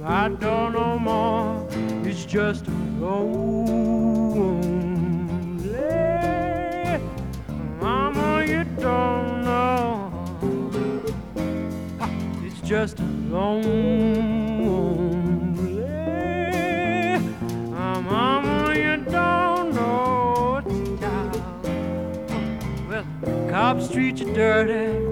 I don't know more. It's just lonely. Mama, you don't know. It's just lonely. Mama, you don't know. Well, Cobb Street, you're dirty.